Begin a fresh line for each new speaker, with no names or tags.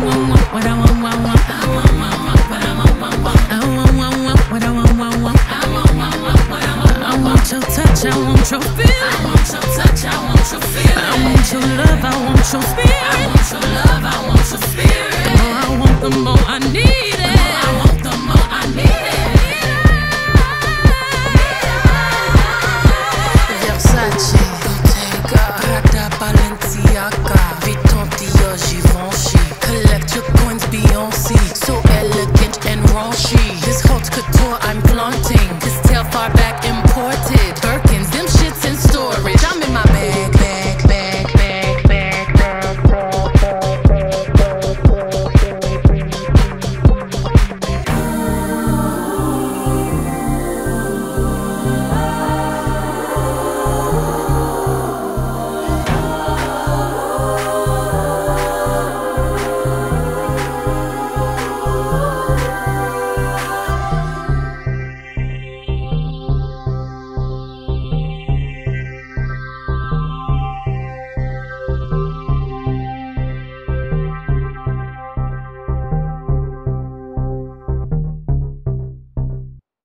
what I want, what I want, what I want, what I want, I want your touch, I want your feel, I want your touch, I want your feel, I want your love, I want your spirit, I want your love, I want your spirit. The more I want, the more I need.